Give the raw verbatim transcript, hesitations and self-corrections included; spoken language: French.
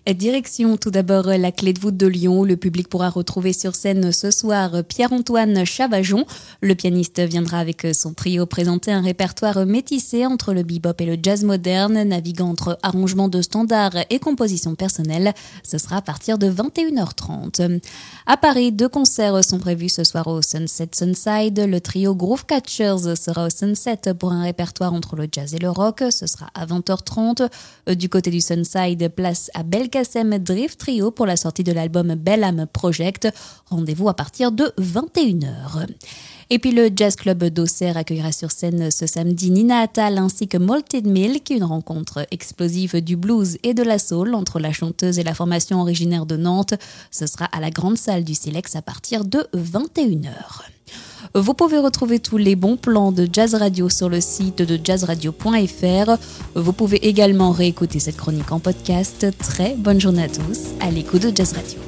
Direction tout d'abord la Clé de voûte de Lyon. Le public pourra retrouver sur scène ce soir Pierre-Antoine Chavajon. Le pianiste viendra avec son trio présenter un répertoire métissé entre le bebop et le jazz moderne, naviguant entre arrangements de standards et compositions personnelles. Ce sera à partir de vingt et une heures trente. À Paris, deux concerts sont prévus ce soir au Sunset Sunside. Le trio Groove Catchers sera au Sunset pour un répertoire entre le jazz et le rock. Ce sera à vingt heures trente. Du côté du Sunside, place à Belkacem Drift Trio pour la sortie de l'album Bellam Project. Rendez-vous à partir de vingt et une heures. Et puis le Jazz Club d'Auxerre accueillera sur scène ce samedi Nina Attal ainsi que Malted Milk, une rencontre explosive du blues et de la soul entre la chanteuse et la formation originaire de Nantes. Ce sera à la grande salle du Silex à partir de vingt et une heures. Vous pouvez retrouver tous les bons plans de Jazz Radio sur le site de jazz radio point f r. Vous pouvez également réécouter cette chronique en podcast. Très bonne journée à tous à l'écoute de Jazz Radio.